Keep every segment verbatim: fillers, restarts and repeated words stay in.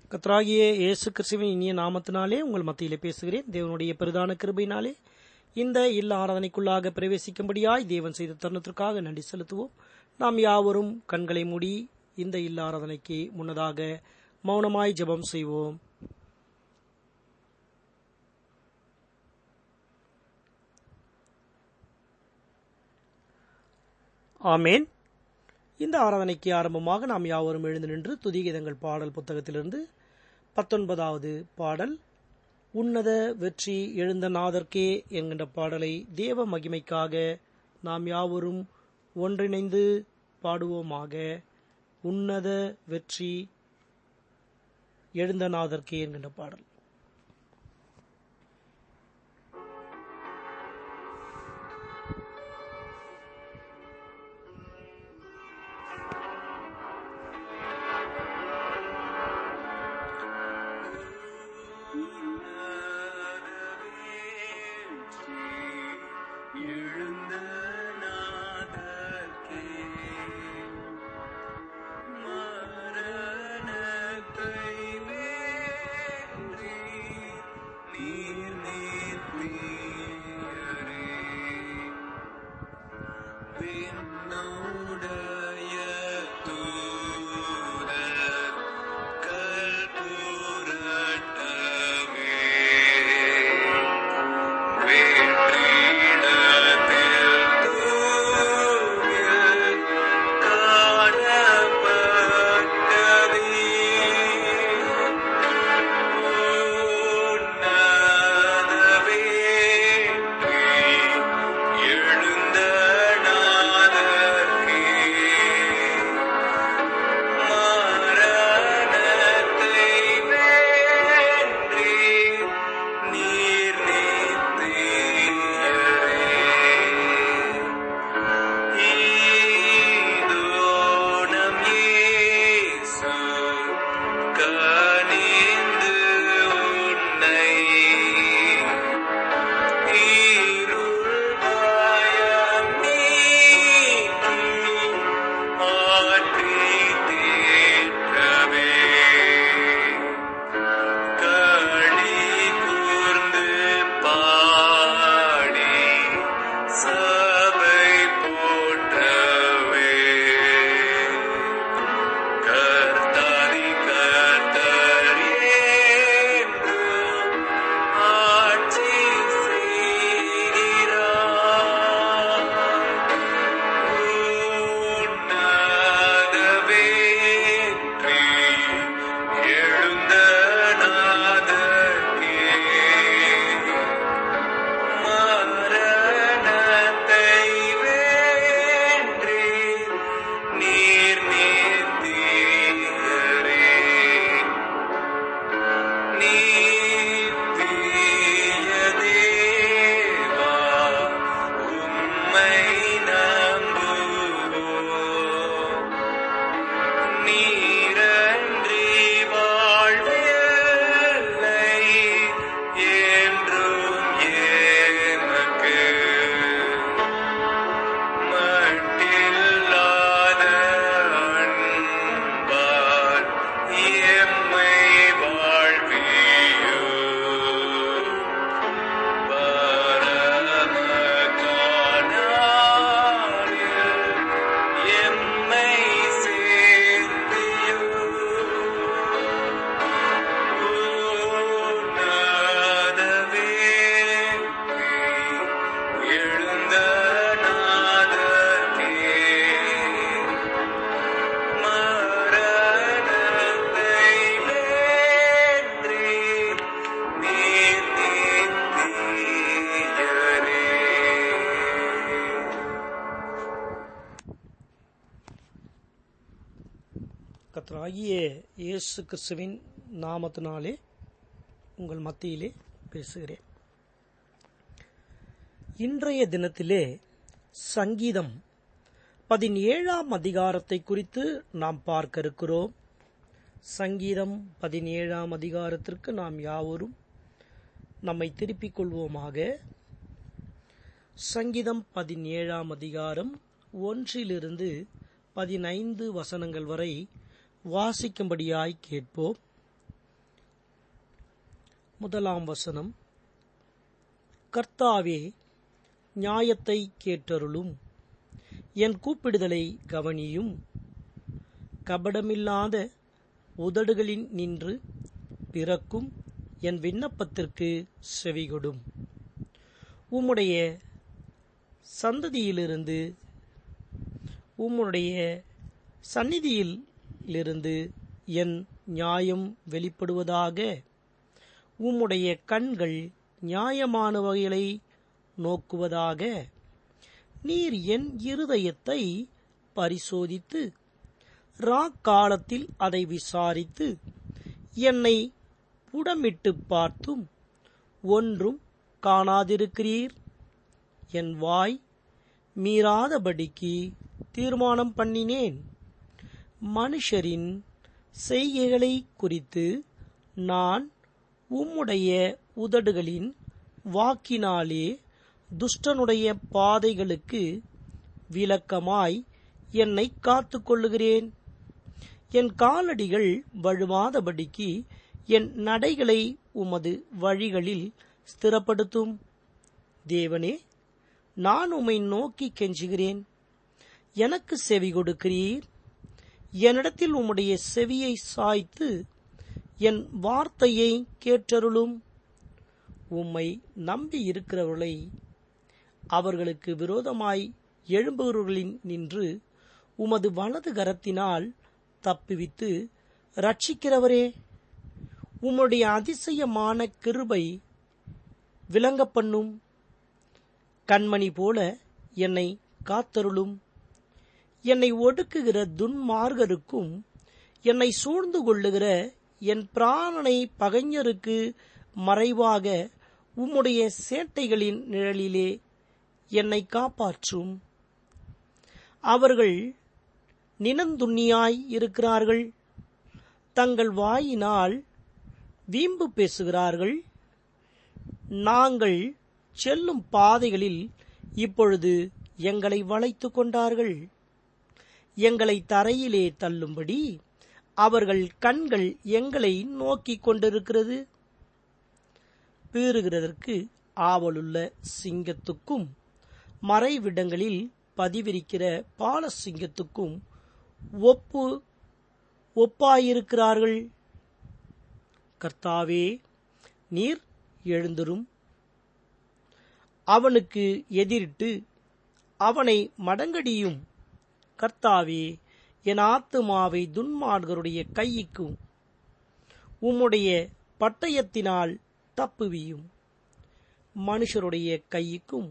கர்த்தராகிய இயேசு கிறிஸ்துவின் இனிய நாமத்தினாலே உங்கள் மத்தியிலே பேசுகிறேன். தேவனுடைய பிரதான கிருபையினாலே இந்த இல்ல ஆராதனைக்குள்ளாக பிரவேசிக்கும்படியாய் தேவன் செய்த தருணத்திற்காக நன்றி செலுத்துவோம். நாம் யாவரும் கண்களை மூடி இந்த இல்ல ஆராதனைக்கு முன்னதாக மௌனமாய் ஜெபம் செய்வோம். ஆமேன். இந்த ஆராதனைக்கு ஆரம்பமாக நாம் யாவரும் எழுந்து நின்று துதிகீதங்கள் பாடல் புத்தகத்திலிருந்து பத்தொன்பதாவது பாடல் உன்னத வெற்றி எழுந்த நாதர்க்கே என்கின்ற பாடலை தேவ மகிமைக்காக நாம் யாவரும் ஒன்றிணைந்து பாடுவோமாக. உன்னத வெற்றி எழுந்த நாதர்க்கே என்கின்ற பாடல். கர்த்தராகிய இயேசு கிறிஸ்துவின் நாமத்தினாலே உங்கள் மத்தியிலே பேசுகிறேன். இன்றைய தினத்திலே சங்கீதம் பதினேழாம் அதிகாரத்தை குறித்து நாம் பார்க்க இருக்கிறோம். சங்கீதம் பதினேழாம் அதிகாரத்திற்கு நாம் யாவரும் நம்மை திருப்பிக் கொள்வோமாக. சங்கீதம் பதினேழாம் அதிகாரம் ஒன்றிலிருந்து பதினைந்து வசனங்கள் வரை வாசிக்கும்படியாய் கேட்போம். முதலாம் வசனம். கர்த்தாவே, நியாயத்தை கேட்டருளும், என் கூப்பிடுதலை கவனியும். கபடமில்லாத உதடுகளின் நின்று பிறக்கும் என் விண்ணப்பத்திற்கு செவிகொடும். உம்முடைய சந்ததியிலிருந்து உம்முடைய சந்நிதியிலிருந்து என் நியாயம் வெளிப்படுவதாக. உம்முடைய கண்கள் நியாயமான வகைகளை நோக்குவதாக. நீர் என் இருதயத்தை பரிசோதித்து ராக்காலத்தில் அதை விசாரித்து என்னை புடமிட்டு பார்த்தும் ஒன்றும் காணாதிருக்கிறீர். என் வாய் மீறாதபடிக்கு தீர்மானம் பண்ணினேன். மனுஷரின் செய்கைகளை குறித்து நான் உம்முடைய உதடுகளின் வாக்கினாலே துஷ்டனுடைய பாதைகளுக்கு விலக்கமாய் என்னை காத்து கொள்ளுகிறேன். என் காலடிகள் வழுவாதபடிக்கு என் நடைகளை உமது வழிகளில் ஸ்திரப்படுத்தும். தேவனே, நான் உம்மை நோக்கி கெஞ்சுகிறேன், எனக்கு செவி கொடுக்கிறீர். என்னிடத்தில் உம்முடைய செவியை சாய்த்து என் வார்த்தையை கேட்டருளும். உம்மை நம்பி இருக்கிறவர்களை அவர்களுக்கு விரோதமாய் எழும்புகிறவர்களின் நின்று உமது வலது கரத்தினால் தப்புவித்து ரட்சிக்கிறவரே, உம்முடைய அதிசயமான கிருபை விளங்க பண்ணும். கண்மணி போல என்னை காத்தருளும். என்னை ஒடுக்குகிற துன்மார்கருக்கும் என்னை சூழ்ந்து கொள்ளுகிற என் பிராணனை பகைஞருக்கு மறைவாக உம்முடைய சேட்டைகளின் நிழலிலே என்னை காப்பாற்றும். அவர்கள் நினந்துண்ணியாய் இருக்கிறார்கள், தங்கள் வாயினால் வீம்பு பேசுகிறார்கள். நாங்கள் செல்லும் பாதைகளில் இப்பொழுது எங்களை வளைத்து கொண்டார்கள். எங்களை தரையிலே தள்ளும்படி அவர்கள் கண்கள் எங்களை நோக்கிக் கொண்டிருக்கிறது. பீறுகிறதற்கு ஆவலுள்ள சிங்கத்துக்கும் மறைவிடங்களில் பதிவிரிக்கிற பால சிங்கத்துக்கும் ஒப்பு ஒப்பாயிருக்கிறார்கள். கர்த்தாவே, நீர் எழுந்திரும். அவனுக்கு எதிரிட்டு அவனை மடங்கடியும். கர்த்தாவே, என் ஆத்துமாவை துன்மார்கருடைய கைக்கும் உம்முடைய பட்டயத்தினால் தப்புவியும். மனுஷருடைய கைக்கும்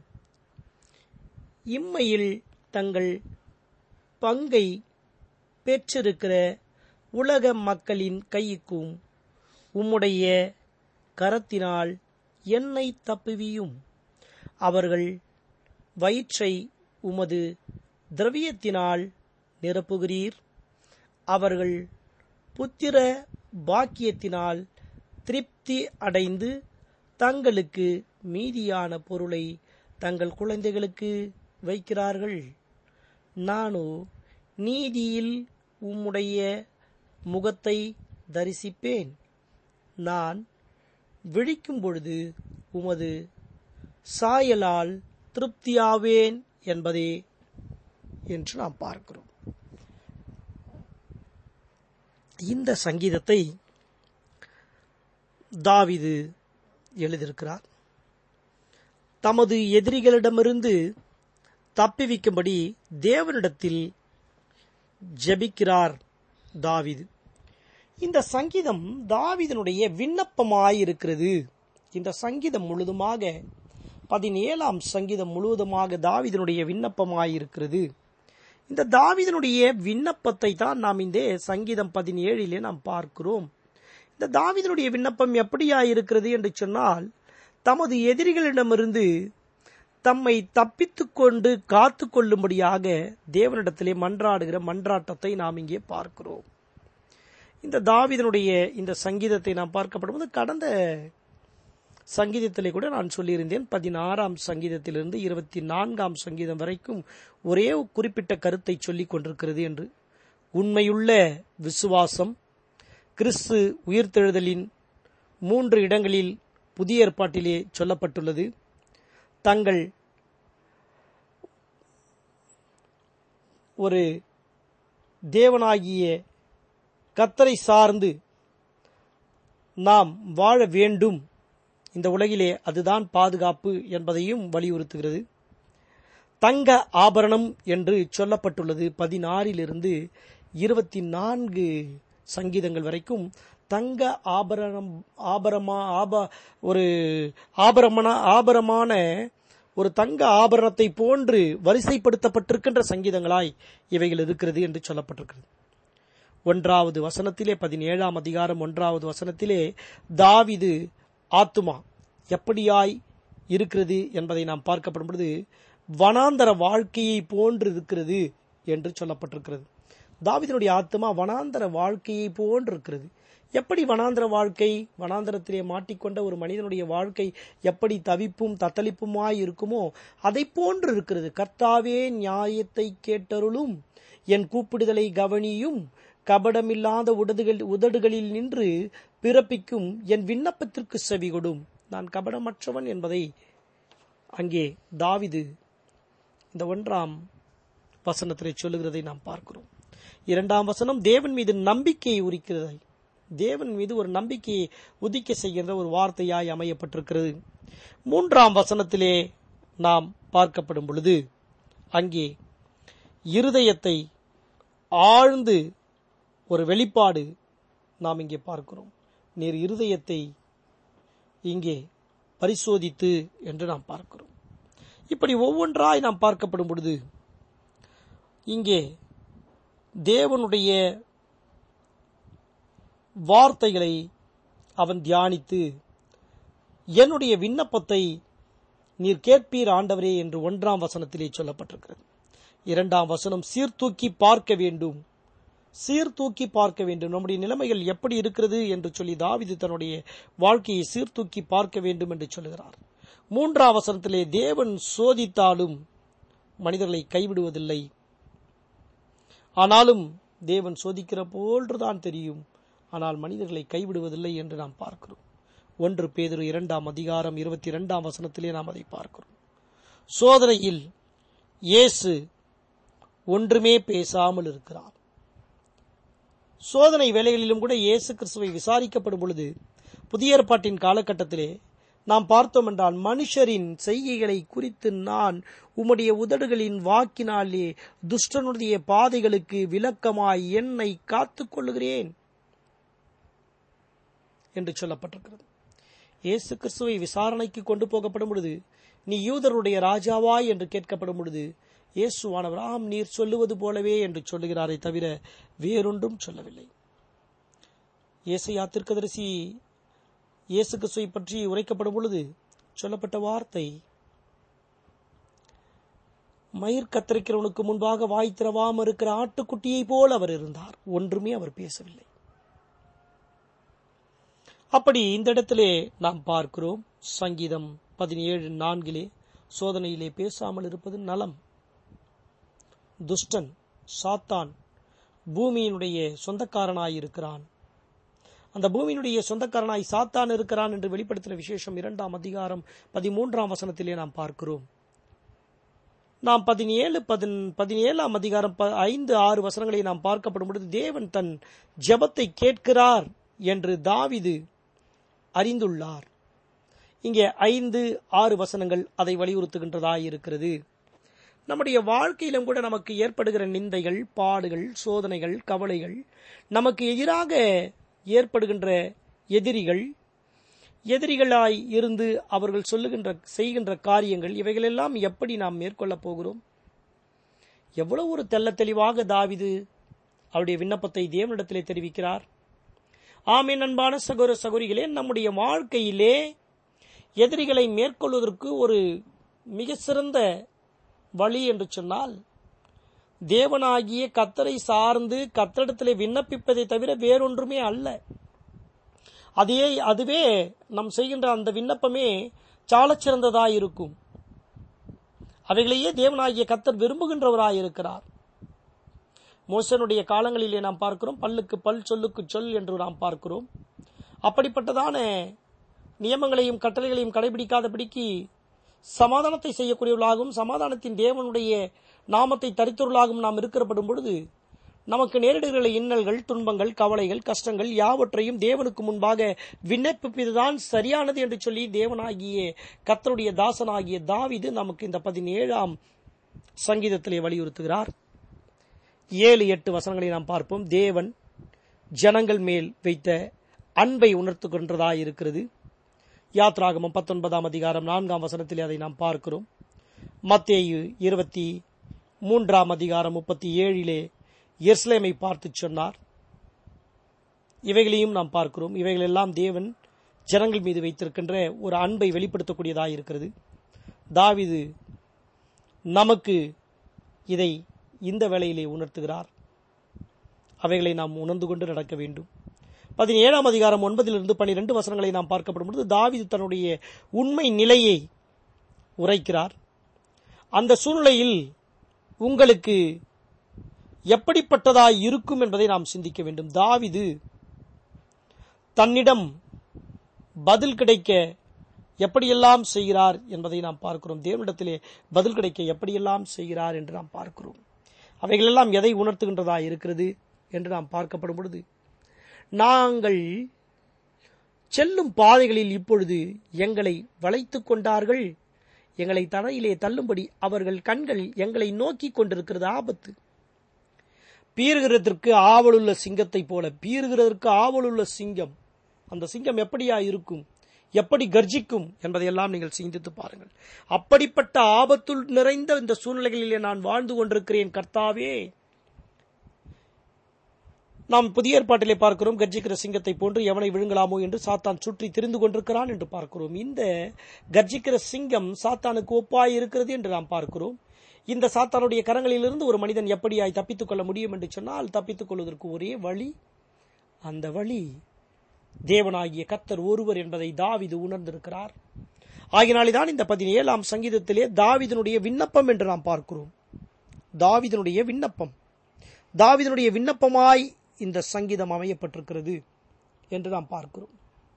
இம்மையில் தங்கள் பங்கை பெற்றிருக்கிற உலக மக்களின் கைக்கும் உம்முடைய கரத்தினால் என்னை தப்புவியும். அவர்கள் வயிற்றை உமது திரவியத்தினால் நிரப்புகிறீர். அவர்கள் புத்திர பாக்கியத்தினால் திருப்தி அடைந்து தங்களுக்கு மீதியான பொருளை தங்கள் குழந்தைகளுக்கு வைக்கிறார்கள். நானோ நீதியில் உம்முடைய முகத்தை தரிசிப்பேன். நான் விழிக்கும் பொழுது உமது சாயலால் திருப்தியாவேன் என்பதே என்று நாம் பார்க்கிறோம். இந்த சங்கீதத்தை தாவீது எழுதியிருக்கிறார். தமது எதிரிகளிடமிருந்து தப்பிவிக்கும்படி தேவனிடத்தில் ஜெபிக்கிறார் தாவீது. இந்த சங்கீதம் தாவீதினுடைய விண்ணப்பமாயிருக்கிறது. இந்த சங்கீதம் முழுதுமாக பதினேழாம் சங்கீதம் முழுவதுமாக தாவீதினுடைய விண்ணப்பமாயிருக்கிறது. இந்த தாவீதினுடைய விண்ணப்பத்தை தான் நாம் இந்த சங்கீதம் பதினேழிலே நாம் பார்க்கிறோம். இந்த தாவீதினுடைய விண்ணப்பம் எப்படியாயிருக்கிறது என்று சொன்னால், தமது எதிரிகளிடமிருந்து தம்மை தப்பித்துக் கொண்டு காத்து கொள்ளும்படியாக தேவனிடத்திலே மன்றாடுகிற மன்றாட்டத்தை நாம் இங்கே பார்க்கிறோம். இந்த தாவீதினுடைய இந்த சங்கீதத்தை நாம் பார்க்கப்படும்போது கடந்த சங்கீதத்திலே கூட நான் சொல்லியிருந்தேன், பதினாறாம் சங்கீதத்திலிருந்து இருபத்தி நான்காம் சங்கீதம் வரைக்கும் ஒரே குறிப்பிட்ட கருத்தை சொல்லிக் கொண்டிருக்கிறது என்று. உண்மையுள்ள விசுவாசம், கிறிஸ்து உயிர்த்தெழுதலின் மூன்று இடங்களில் புதிய ஏற்பாட்டிலே சொல்லப்பட்டுள்ளது. தங்கள் ஒரு தேவனாகிய கர்த்தரை சார்ந்து நாம் வாழ வேண்டும், இந்த உலகிலே அதுதான் பாதுகாப்பு என்பதையும் வலியுறுத்துகிறது. தங்க ஆபரணம் என்று சொல்லப்பட்டுள்ளது. பதினாறிலிருந்து இருபத்தி நான்கு சங்கீதங்கள் வரைக்கும் தங்க ஆபரணம் ஆபரமா ஆப ஒரு ஆபரமான ஆபரமான ஒரு தங்க ஆபரணத்தை போன்று வரிசைப்படுத்தப்பட்டிருக்கின்ற சங்கீதங்களாய் இவைகள் இருக்கிறது என்று சொல்லப்பட்டிருக்கிறது. ஒன்றாவது வசனத்திலே, பதினேழாம் அதிகாரம் ஒன்றாவது வசனத்திலே, தாவீது ஆத்துமா எப்படியாய் இருக்கிறது என்பதை நாம் பார்க்கப்படும் பொழுது வனாந்தர வாழ்க்கையை போன்று இருக்கிறது என்று சொல்லப்பட்டிருக்கிறது. தாவீதினுடைய ஆத்துமா வனாந்தர வாழ்க்கையை போன்று இருக்கிறது. எப்படி வனாந்தர வாழ்க்கை? வனாந்தரத்திலே மாட்டிக்கொண்ட ஒரு மனிதனுடைய வாழ்க்கை எப்படி தவிப்பும் தத்தளிப்புமாய் இருக்குமோ அதை போன்று இருக்கிறது. கர்த்தாவே, நியாயத்தை கேட்டருளும், என் கூப்பிடுதலை கவனியும், கபடமில்லாத உதடுகள் உதடுகளில் நின்று பிறப்பிக்கும் என் விண்ணப்பத்திற்கு செவி கொடும். நான் கபடமற்றவன் என்பதை அங்கே தாவீது இந்த ஒன்றாம் வசனத்திலே சொல்லுகிறதை நாம் பார்க்கிறோம். இரண்டாம் வசனம் தேவன் மீது நம்பிக்கையை உரிக்கிறதை, தேவன் மீது ஒரு நம்பிக்கையை உதிக்க செய்கின்ற ஒரு வார்த்தையாய் அமையப்பட்டிருக்கிறது. மூன்றாம் வசனத்திலே நாம் பார்க்கப்படும் பொழுது அங்கே இருதயத்தை ஆழ்ந்து ஒரு வெளிப்பாடு நாம் இங்கே பார்க்கிறோம். நீர் இருதயத்தை இங்கே பரிசோதித்து என்று நாம் பார்க்கிறோம். இப்படி ஒவ்வொன்றாய் நாம் பார்க்கப்படும் பொழுது இங்கே தேவனுடைய வார்த்தைகளை அவன் தியானித்து, என்னுடைய விண்ணப்பத்தை நீர் கேட்பீர் ஆண்டவரே என்று ஒன்றாம் வசனத்திலே சொல்லப்பட்டிருக்கிறது. இரண்டாம் வசனம் சீர்தூக்கி பார்க்க வேண்டும், சீர்தூக்கி பார்க்க வேண்டும். நம்முடைய நிலைமைகள் எப்படி இருக்கிறது என்று சொல்லி தாவீது தன்னுடைய வாழ்க்கையை சீர்தூக்கி பார்க்க வேண்டும் என்று சொல்லுகிறார். மூன்றாம் வசனத்திலே தேவன் சோதித்தாலும் மனிதர்களை கைவிடுவதில்லை, ஆனாலும் தேவன் சோதிக்கிற போன்றுதான் தெரியும், ஆனால் மனிதர்களை கைவிடுவதில்லை என்று நாம் பார்க்கிறோம். ஒன்று பேதுரு இரண்டாம் அதிகாரம் இருபத்தி இரண்டாம் வசனத்திலே நாம் அதை பார்க்கிறோம். சோதனையில் இயேசு ஒன்றுமே பேசாமல் இருக்கிறார். சோதனை வேளைகளிலும் கூட இயேசு கிறிஸ்துவை விசாரிக்கப்படும் பொழுது புதிய ஏற்பாட்டின் காலகட்டத்திலே நாம் பார்த்தோம் என்றால், மனுஷரின் செய்கைகளை குறித்து நான் உம்முடைய உதடுகளின் வாக்கினாலே துஷ்டனுடைய பாதைகளுக்கு விலக்கமாய் என்னை காத்துக் கொள்ளுகிறேன் என்று சொல்லப்பட்டிருக்கிறது. இயேசு கிறிஸ்துவை விசாரணைக்கு கொண்டு போகப்படும் பொழுது, நீ யூதருடைய ராஜாவா என்று கேட்கப்படும் பொழுது, இயேசுவானவர் ஆம் நீர் சொல்லுவது போலவே என்று சொல்லுகிறாரே தவிர வேறொன்றும் சொல்லவில்லை. ஏசாயா தீர்க்கதரிசி இயேசு கிறிஸ்துவை பற்றி உரைக்கப்படும் பொழுது சொல்லப்பட்ட வார்த்தை, மயிர் கத்தரிக்கிறவனுக்கு முன்பாக வாய் திறவாமல் இருக்கிற ஆட்டுக்குட்டியை போல் அவர் இருந்தார். ஒன்றுமே அவர் பேசவில்லை. அப்படி இந்த இடத்திலே நாம் பார்க்கிறோம், சங்கீதம் பதினேழு நான்கிலே சோதனையிலே பேசாமல் இருப்பது நலம். துஷ்டன் சாத்தான் பூமியினுடைய சொந்தக்காரனாயிருக்கிறான். அந்த பூமியினுடைய சொந்தக்காரனாய் சாத்தான் இருக்கிறான் என்று வெளிப்படுத்தின விசேஷம் இரண்டாம் அதிகாரம் பதிமூன்றாம் வசனத்திலே நாம் பார்க்கிறோம். நாம் பதினேழு பதினேழாம் அதிகாரம் ஐந்து ஆறு வசனங்களை நாம் பார்க்கப்படும் பொழுது தேவன் தன் ஜெபத்தை கேட்கிறார் என்று தாவீது அறிந்துள்ளார். இங்கே ஐந்து ஆறு வசனங்கள் அதை வலியுறுத்துகின்றதாய் இருக்கிறது. நம்முடைய வாழ்க்கையிலும் கூட நமக்கு ஏற்படுகிற நிந்தைகள், பாடுகள், சோதனைகள், கவலைகள், நமக்கு எதிராக ஏற்படுகின்ற எதிரிகள், எதிரிகளாய் இருந்து அவர்கள் சொல்லுகின்ற செய்கின்ற காரியங்கள், இவைகளெல்லாம் எப்படி நாம் மேற்கொள்ளப் போகிறோம்? எவ்வளவு ஒரு தெள்ள தெளிவாக தாவீது அவருடைய விண்ணப்பத்தை தேவனிடத்திலே தெரிவிக்கிறார். ஆமென். அன்பான சகோதர சகோதரிகளே, நம்முடைய வாழ்க்கையிலே எதிரிகளை மேற்கொள்வதற்கு ஒரு மிக சிறந்த வழி என்று சொன்னால், தேவனாகிய கர்த்தரை சார்ந்து கர்த்தரிடத்திலே விண்ணப்பிப்பதை தவிர வேறொன்றுமே அல்ல. அதே அதுவே நாம் செய்கின்ற அந்த விண்ணப்பமே சாலச் சிறந்ததாயிருக்கும். அவைகளையே தேவனாகிய கர்த்தர் விரும்புகின்றவராயிருக்கிறார். மோசனுடைய காலங்களிலே நாம் பார்க்கிறோம், பல்லுக்கு பல் சொல்லுக்கு சொல் என்று நாம் பார்க்கிறோம். அப்படிப்பட்டதான நியமங்களையும் கட்டளைகளையும் கடைபிடிக்காதபடிக்கு சமாதானத்தை செய்யக்கூடியவர்களாகவும் சமாதானத்தின் தேவனுடைய நாமத்தை தரித்தவர்களாகவும் நாம் இருக்கிறப்படும் பொழுது நமக்கு நேரிடுகிற இன்னல்கள், துன்பங்கள், கவலைகள், கஷ்டங்கள் யாவற்றையும் தேவனுக்கு முன்பாக விண்ணப்பிப்பதுதான் சரியானது என்று சொல்லி தேவனாகிய கர்த்தருடைய தாசனாகிய தாவீது நமக்கு இந்த பதினேழாம் சங்கீதத்திலே வலியுறுத்துகிறார். ஏழு எட்டு வசனங்களை நாம் பார்ப்போம். தேவன் ஜனங்கள் மேல் வைத்த அன்பை உணர்த்துகின்றதாய் இருக்கிறது. யாத்ராகமம் பத்தொன்பதாம் அதிகாரம் நான்காம் வசனத்திலே அதை நாம் பார்க்கிறோம். மத்தேயு இருபத்தி மூன்றாம் அதிகாரம் முப்பத்தி ஏழிலே எருசலேமை பார்த்து சொன்னார். இவைகளையும் நாம் பார்க்கிறோம். இவைகளெல்லாம் தேவன் ஜனங்கள் மீது வைத்திருக்கின்ற ஒரு அன்பை வெளிப்படுத்தக்கூடியதாக இருக்கிறது. தாவீது நமக்கு இதை இந்த வேளையிலே உணர்த்துகிறார். அவைகளை நாம் உணர்ந்து கொண்டு நடக்க வேண்டும். பதினேழாம் அதிகாரம் ஒன்பதிலிருந்து பனிரெண்டு வசனங்களை நாம் பார்க்கப்படும் பொழுது தாவீது தன்னுடைய உண்மை நிலையை உரைக்கிறார். அந்த சூழ்நிலையில் உங்களுக்கு எப்படிப்பட்டதாய் இருக்கும் என்பதை நாம் சிந்திக்க வேண்டும். தாவீது தன்னிடம் பதில் கிடைக்க எப்படியெல்லாம் செய்கிறார் என்பதை நாம் பார்க்கிறோம். தேவனிடத்திலே பதில் கிடைக்க எப்படியெல்லாம் செய்கிறார் என்று நாம் பார்க்கிறோம். அவைகளெல்லாம் எதை உணர்த்துகின்றதா இருக்கிறது என்று நாம் பார்க்கப்படும் பொழுது, நாங்கள் செல்லும் பாதைகளில் இப்பொழுது எங்களை வளைத்துக் கொண்டார்கள், எங்களை தரையிலே தள்ளும்படி அவர்கள் கண்கள் எங்களை நோக்கி கொண்டிருக்கிறது ஆபத்து. பீறுகிறதற்கு ஆவலுள்ள சிங்கத்தை போல, பீறுகிறதற்கு ஆவலுள்ள சிங்கம், அந்த சிங்கம் எப்படியா இருக்கும், எப்படி கர்ஜிக்கும் என்பதையெல்லாம் நீங்கள் சிந்தித்து பாருங்கள். அப்படிப்பட்ட ஆபத்துள் நிறைந்த இந்த சூழ்நிலைகளிலே நான் வாழ்ந்து கொண்டிருக்கிறேன் கர்த்தாவே. நாம் புதிய ஏற்பாட்டிலே பார்க்கிறோம், கர்ஜிக்கிற சிங்கத்தை போன்று எவனை விழுங்கலாமோ என்று சாத்தான் சுற்றி திரிந்து கொண்டிருக்கிறான் என்று பார்க்கிறோம். இந்த கர்ஜிக்கிற சிங்கம் சாத்தானுக்கு ஒப்பாய் இருக்கிறது என்று நாம் பார்க்கிறோம். இந்த சாத்தானுடைய கரங்களிலிருந்து ஒரு மனிதன் எப்படியாய் தப்பித்துக் கொள்ள முடியும் என்று சொன்னால், தப்பித்துக் கொள்வதற்கு ஒரே வழி, அந்த வழி தேவனாகிய கர்த்தர் ஒருவர் என்பதை தாவீது உணர்ந்திருக்கிறார். ஆகினால்தான் இந்த பதினேழாம் சங்கீதத்திலே தாவீதினுடைய விண்ணப்பம் என்று நாம் பார்க்கிறோம். தாவீதினுடைய விண்ணப்பம், தாவீதினுடைய விண்ணப்பமாய் இந்த சங்கீதம் அமையப்பட்டிருக்கிறது என்று நாம் பார்க்கிறோம்.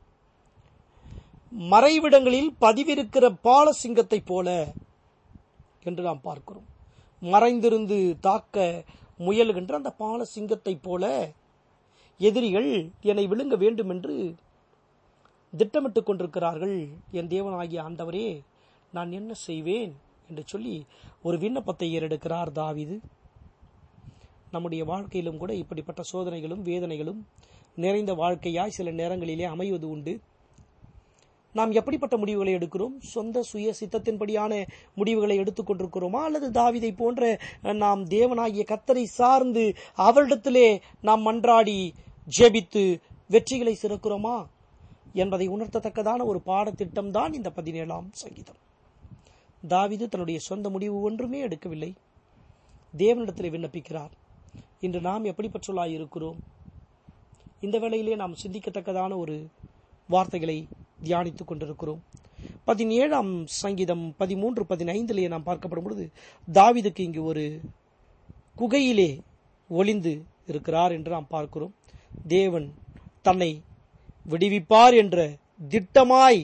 மறைவிடங்களில் பதிவிருக்கிற பால சிங்கத்தை போல என்று நாம் பார்க்கிறோம். மறைந்திருந்து தாக்க முயல்கின்ற அந்த பால சிங்கத்தை போல எதிரிகள் என்னை விழுங்க வேண்டும் என்று திட்டமிட்டுக் கொண்டிருக்கிறார்கள். என் தேவனாகிய ஆண்டவரே, நான் என்ன செய்வேன் என்று சொல்லி ஒரு விண்ணப்பத்தை ஏறெடுக்கிறார் தாவீது. நம்முடைய வாழ்க்கையிலும் கூட இப்படிப்பட்ட சோதனைகளும் வேதனைகளும் நிறைந்த வாழ்க்கையாய் சில நேரங்களிலே அமைவது உண்டு. நாம் எப்படிப்பட்ட முடிவுகளை எடுக்கிறோம்? சொந்த சுய சித்தத்தின்படியான முடிவுகளை எடுத்துக் கொண்டிருக்கிறோமா, அல்லது தாவீதை போன்ற நாம் தேவனாகிய கர்த்தரை சார்ந்து அவரிடத்திலே நாம் மன்றாடி ஜெபித்து வெற்றிகளை சிறக்கிறோமா என்பதை உணர்த்தத்தக்கதான ஒரு பாடத்திட்டம் தான் இந்த பதினேழாம் சங்கீதம். தாவீது தன்னுடைய சொந்த முடிவு ஒன்றுமே எடுக்கவில்லை, தேவனிடத்திலே விண்ணப்பிக்கிறார். இன்று நாம் எப்படிப்பட்டவர்களாய் இருக்கிறோம்? இந்த வேளையிலே நாம் சிந்திக்கத்தக்கதான ஒரு வார்த்தைகளை தியானித்துக் கொண்டிருக்கிறோம். பதினேழாம் சங்கீதம் பதிமூன்று பதினைந்திலே நாம் பார்க்கப்படும் பொழுது தாவீதுக்கு இங்கு ஒரு குகையிலே ஒளிந்து இருக்கிறார் என்று நாம் பார்க்கிறோம். தேவன் தன்னை விடுவிப்பார் என்ற திட்டமாய்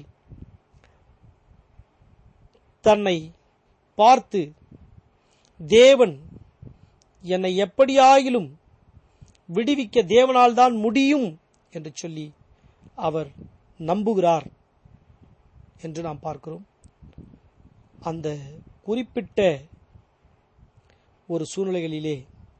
தன்னை பார்த்து, தேவன் என்னை எப்படியாகிலும் விடுவிக்க தேவனால் தான் முடியும் என்று சொல்லி அவர் நம்புகிறார் என்று நாம் பார்க்கிறோம். அந்த குறிப்பிட்ட ஒரு சூழ்நிலைகளிலே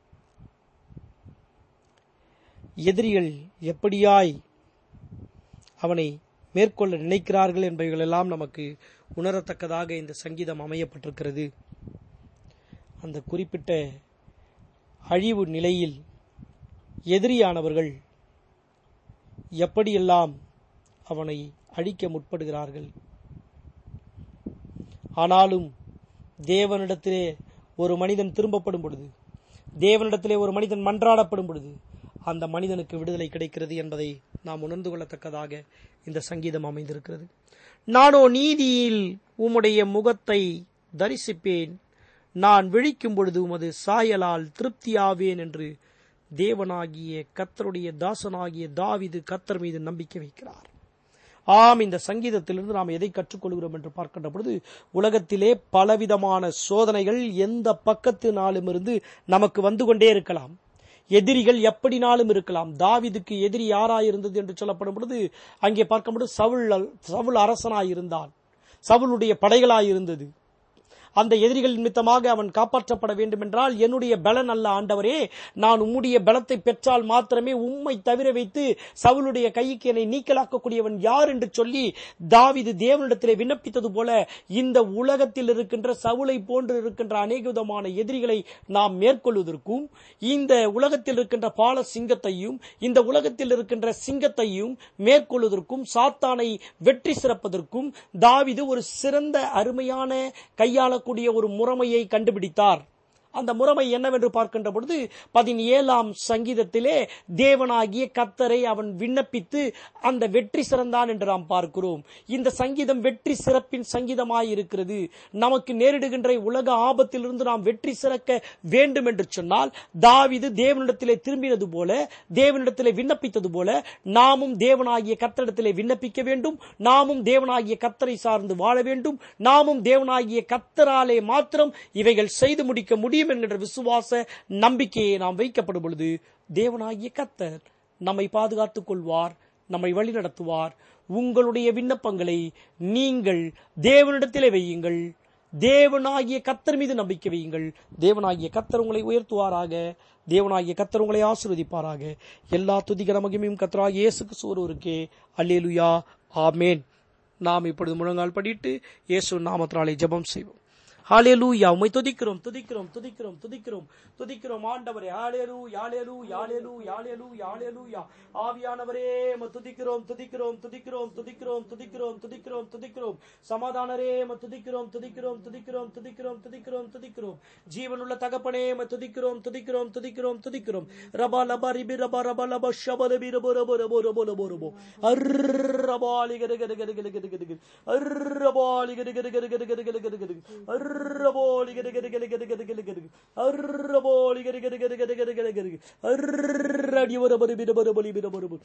எதிரிகள் எப்படியாய் அவனை மேற்கொள்ள நினைக்கிறார்கள் என்பவைகளெல்லாம் நமக்கு உணரத்தக்கதாக இந்த சங்கீதம் அமையப்பட்டிருக்கிறது. அந்த குறிப்பிட்ட அழிவு நிலையில் எதிரியானவர்கள் எப்படியெல்லாம் அவனை அழிக்க முற்படுகிறார்கள். ஆனாலும் தேவனிடத்திலே ஒரு மனிதன் திரும்பப்படும் பொழுது, தேவனிடத்திலே ஒரு மனிதன் மன்றாடப்படும் பொழுது அந்த மனிதனுக்கு விடுதலை கிடைக்கிறது என்பதை நாம் உணர்ந்து கொள்ளத்தக்கதாக இந்த சங்கீதம் அமைந்திருக்கிறது. நானோ நீதியில் உம்முடைய முகத்தை தரிசிப்பேன், நான் விழிக்கும் பொழுது உமது சாயலால் திருப்தியாவேன் என்று தேவனாகிய கர்த்தருடைய தாசனாகிய தாவீது கர்த்தர் மீது நம்பிக்கை வைக்கிறார். ஆம், இந்த சங்கீதத்திலிருந்து நாம் எதை கற்றுக்கொள்கிறோம் என்று பார்க்கின்ற பொழுது, உலகத்திலே பலவிதமான சோதனைகள் எந்த பக்கத்தினாலும் இருந்து நமக்கு வந்து கொண்டே இருக்கலாம். எதிரிகள் எப்படினாலும் இருக்கலாம். தாவீதுக்கு எதிரி யாராயிருந்தது என்று சொல்லப்படும் பொழுது அங்கே பார்க்கும்போது சவுல் சவுல் அரசனாயிருந்தான். சவுளுடைய படைகளாயிருந்தது. அந்த எதிரிகள் நிமித்தமாக அவன் காப்பாற்றப்பட வேண்டும் என்றால், என்னுடைய பலன் அல்ல ஆண்டவரே, நான் உம்முடைய பலத்தை பெற்றால் மாத்திரமே உம்மை தவிர வைத்து சவுளுடைய கைக்கு என்னை நீக்கலாக்கக்கூடியவன் யார் என்று சொல்லி தாவீது தேவனிடத்திலே விண்ணப்பித்தது போல, இந்த உலகத்தில் இருக்கின்ற சவுளை போன்று இருக்கின்ற அநேக விதமான எதிரிகளை நாம் மேற்கொள்வதற்கும், இந்த உலகத்தில் இருக்கின்ற பால சிங்கத்தையும் இந்த உலகத்தில் இருக்கின்ற சிங்கத்தையும் மேற்கொள்வதற்கும், சாத்தானை வெற்றி சிறப்பதற்கும் தாவீது ஒரு சிறந்த அருமையான கையாள கூடிய ஒரு முறைமையை கண்டுபிடித்தார். அந்த முறைமை என்னவென்று பார்க்கின்ற பொழுது பதினேழாம் சங்கீதத்திலே தேவனாகிய கர்த்தரை அவன் விண்ணப்பித்து அந்த வெற்றி சிறந்தான் என்று நாம் பார்க்கிறோம். இந்த சங்கீதம் வெற்றி சிறப்பின் சங்கீதமாயிருக்கிறது. நமக்கு நேரிடுகின்ற உலக ஆபத்திலிருந்து நாம் வெற்றி சிறக்க வேண்டும் என்று சொன்னால், தாவீது தேவனிடத்திலே திரும்பினது போல, தேவனிடத்திலே விண்ணப்பித்தது போல நாமும் தேவனாகிய கர்த்தரிடத்திலே விண்ணப்பிக்க வேண்டும். நாமும் தேவனாகிய கர்த்தரை சார்ந்து வாழ வேண்டும். நாமும் தேவனாகிய கர்த்தராலே மாத்திரம் இவைகள் செய்து முடிக்க முடியும் என்கின்ற விசுவாச நம்பிக்கையை நாம் வைக்கப்படும் பொழுது தேவனாகிய கர்த்தர் நம்மை பாதுகாத்துக் கொள்வார், நம்மை வழி நடத்துவார். உங்களுடைய விண்ணப்பங்களை நீங்கள் தேவனிடத்திலே வையுங்கள். தேவனாகிய கர்த்தர் மீது நம்பிக்கை வையுங்கள். தேவனாகிய கர்த்தர் உங்களை உயர்த்துவாராக. தேவனாகிய கர்த்தர் உங்களை ஆசீர்வதிப்பாராக. எல்லா துதிகர மகிமையும் கர்த்தராகிய இயேசு கிறிஸ்துவுக்கே. அல்லேலூயா, ஆமென். நாம் இப்பொழுது முழங்கால் படிட்டு இயேசு நாமத்தினாலே ஜெபம் செய்வோம். ஹல்லேலூயா, உம்மை துதிக்கிறோம் துதிக்கிறோம் துதிக்கிறோம் துதிக்கிறோம் துதிக்கிறோம் ஆண்டவரே. ஹல்லேலூயா ஹல்லேலூயா ஹல்லேலூயா ஹல்லேலூயா ஹல்லேலூயா. ஆவியானவரே உம்மை துதிக்கிறோம் துதிக்கிறோம் துதிக்கிறோம் துதிக்கிறோம் துதிக்கிறோம் துதிக்கிறோம் துதிக்கிறோம். சமாதானரே உம்மை துதிக்கிறோம் துதிக்கிறோம் துதிக்கிறோம் துதிக்கிறோம் துதிக்கிறோம் துதிக்கிறோம். ஜீவனுள்ள தகப்பனே உம்மை துதிக்கிறோம் துதிக்கிறோம் துதிக்கிறோம் துதிக்கிறோம். ரபா லபா ரிபி ரபா ரபா லபா ஷபல பி ரபோ ரபோ ரபோ ரபோ ரபோ ரபோ. அர்ரபாலி கட கட கட கட கட கட. அர்ரபாலி கட கட கட கட கட கட கட கட. Arraboli gede gede gede gede gede gede gede. Arraboli gede gede gede gede gede gede gede. Arradi bora bora bira bora boli bira bora bora.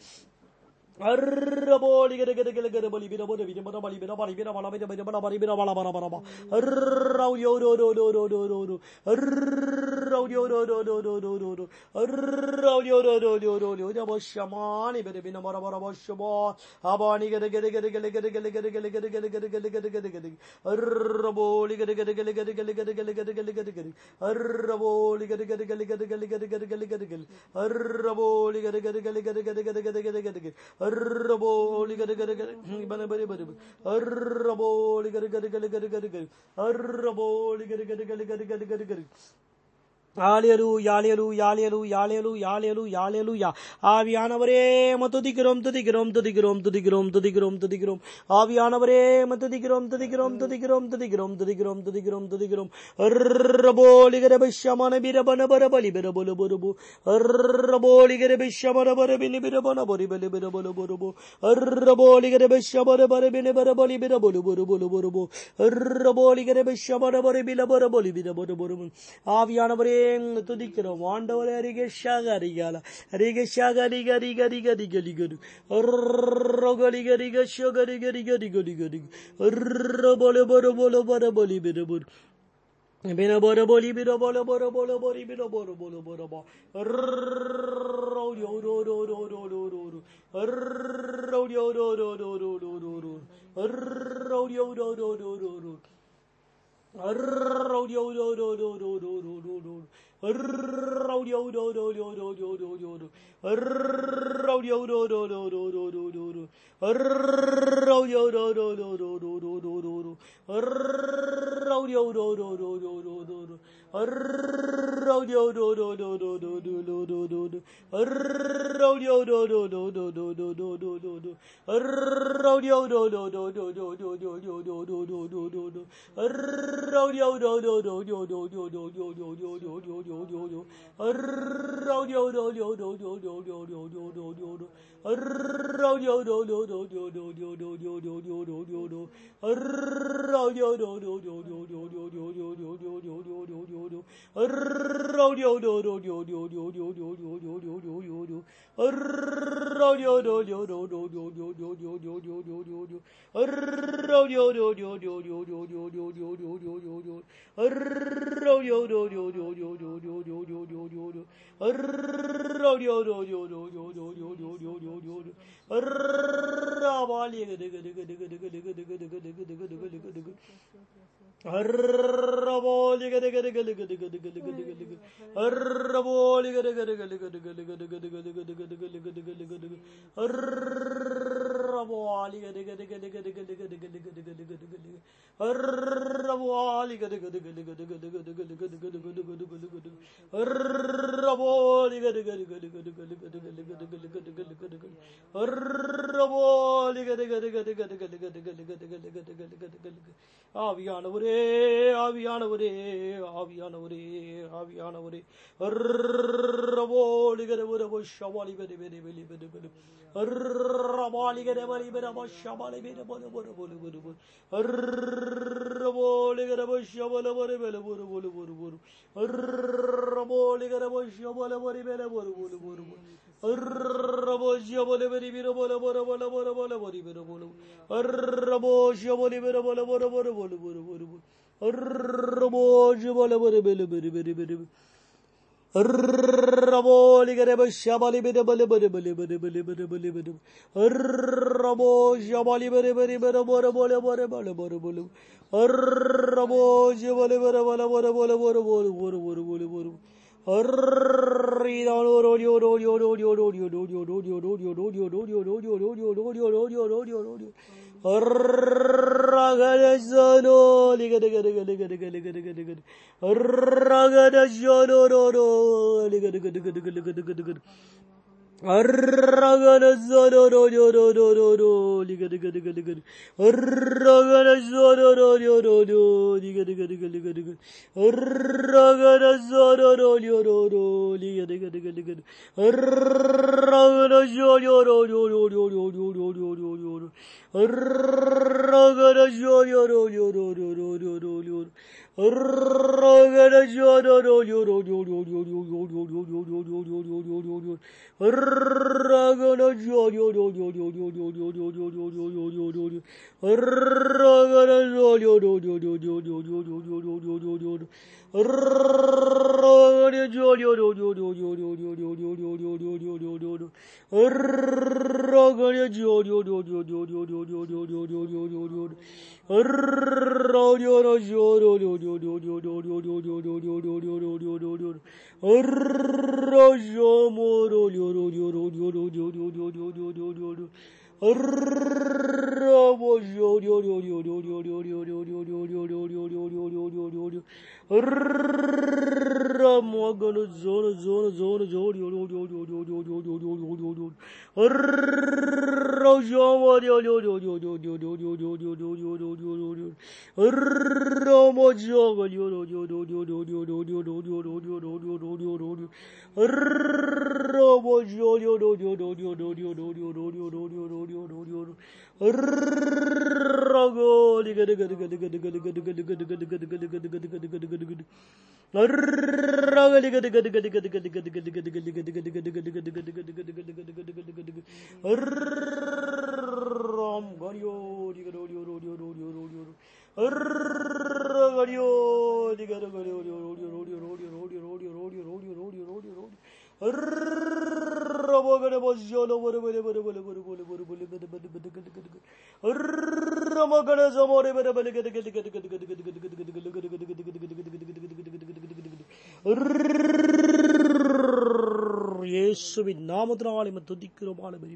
Arraboli gede gede gede gede boli bira bora bira bora boli bira bora bira bala bira bira bala bala bira bala bala bala bala. Arrau yo ro ro ro ro ro ro ro. Arrau yo ro ro ro ro ro ro ro. Arrau yo ro ro ro ro ro. Ya boshamani bira bira bora bora boshaba. Abani gede gede gede gede gede gede gede gede gede gede gede gede gede gede gede. Arraboli gede gede gede gede gede gede gede gede gede gede gede. Arraboli gede gede gede gede gede gede gede gede gede gede. Arraboli gede gede gede gede gede gede gede gede gede gede. Arraboli gede gede gede bana bari bari. Arraboli gede gede gede gede gede gede. Arraboli gede gede gede gede gede gede gede. Hallelujah, hallelujah, hallelujah, hallelujah, hallelujah, hallelujah. ஆவியானவரே உம்மை துதிக்கிறோம் துதிக்கிறோம் துதிக்கிறோம் துதிக்கிறோம் துதிக்கிறோம் துதிக்கிறோம். ஆவியானவரே உம்மை துதிக்கிறோம் துதிக்கிறோம் துதிக்கிறோம் துதிக்கிறோம் துதிக்கிறோம் துதிக்கிறோம் துதிக்கிறோம். அர்ரபோலி கரபஷமன பிரபன பரபலி பிரபல பரபு. அர்ரபோலி கரபஷமன பரபினி பிரபன பரி பலி பிரபல பரபு. அர்ரபோலி கரபஷமன பரபினி பரபலி பிரபல பரபல பரபு. அர்ரபோலி கரபஷமன பரபில பரபலி பிரபல பரபு. ஆவியானவரே துதிக்கிறோம் ஆண்டவரே. அரிகஷாக அரிகால அரிகஷாக அரிக அரிக அரிக அரிக அரிகரு அர்ரகரி கரிக ஷகரி கரி கரி கரி கரி அர்ரபல பர பல பர பலி பிரபு. Bina bora boli bina bola bora bola bori bina bora bola bora ba. Ro ro ro ro ro ro ro ro ro. Ro ro ro ro ro ro ro ro ro. Ro ro ro ro ro ro ro. Arrau yo yo yo yo yo yo yo yo yo. Arrau yo yo yo yo yo yo yo yo yo. Arrau yo yo yo yo yo yo yo yo yo. Arrau yo yo yo yo yo yo yo yo yo yo. Arrau yo yo yo yo yo yo yo yo. Arrau yo yo yo yo yo yo yo yo yo yo. Arrau yo yo yo yo yo yo yo yo yo yo yo. Arrau yo yo yo yo yo yo yo yo yo yo yo yo yo yo yo. Arrau yo yo yo yo yo yo yo yo yo yo yo yo yo yo yo yo yo. Arrau yo yo yo yo yo yo yo yo yo yo yo yo. Arrau yo yo yo yo yo yo yo yo yo yo yo yo yo yo. Arrau yo yo yo yo yo yo yo yo yo yo yo yo yo yo yo. ஆவியானவரே ஆவியானவரே ஆவியானவரே ஆவியானவரே ரவோலிகரவரவ ஷவாலிபெரி பெரி பெரி பெரி பெரி ரவாலிகரவரி பெரவ ஷவாலிபெரி பெரி பெரி பெரி பெரி பெரி ரவோலிகரவ ஷவலவரி பெரி பெரி பெரி பெரி பெரி ரவோலிகரவ ஷவலவரி பெரி பெரி பெரி பெரி பெரி ரவோ ஷவலவரி பெரி பெரி பெரி பெரி பெரி பெரி பெரி பெரி ரவோ ஷவலி பெரி பெரி பெரி பெரி பெரி பெரி பெரி ரவோ ஷவலவரி பெரி பெரி பெரி பெரி ரவோலிகரவ ஷவாலி பெரி பெரி பெரி பெரி பெரி பெரி பெரி பெரி பெரி ரவோ ஷவாலி பெரி பெரி பெரி பெரி பெரி பெரி பெரி பெரி பெரி ரவோ ஷவலி பெரி பெரி பெரி பெரி பெரி பெரி பெரி பெரி பெரி இயேசுவின் நாமத்தினாலே துதிக்கிறோம். ஆண்டவரே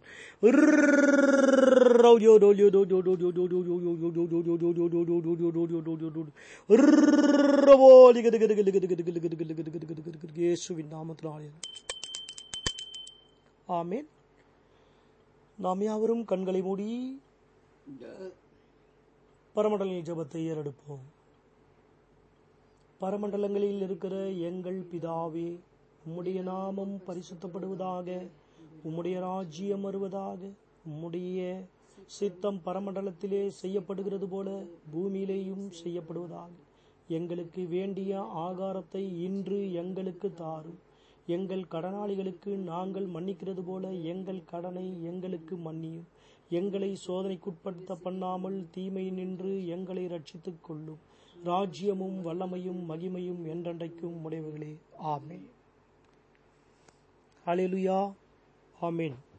இயேசுவின் நாமத்தினாலே ஆமென். நாம் யாவரும் கண்களை மூடி பரமண்டலின் ஜெபத்தை ஏறெடுப்போம். பரமண்டலங்களில் இருக்கிற எங்கள் பிதாவே, உம்முடைய நாமம் பரிசுத்தப்படுவதாக, உம்முடைய ராஜ்யம் வருவதாக, உம்முடைய சித்தம் பரமண்டலத்திலே செய்யப்படுகிறது போல பூமியிலேயும் செய்யப்படுவதாக. எங்களுக்கு வேண்டிய ஆகாரத்தை இன்று எங்களுக்கு தாரும். எங்கள் கடனாளிகளுக்கு நாங்கள் மன்னிக்கிறது போல எங்கள் கடனை எங்களுக்கு மன்னியும். எங்களை சோதனைக்குட்படுத்த பண்ணாமல் தீமை நின்று எங்களை ரட்சித்துக் கொள்ளும். ராஜ்யமும் வல்லமையும் மகிமையும் என்றென்றைக்கும் உடையவர்களே. ஆமென். ஹல்லேலூயா. ஆமென்.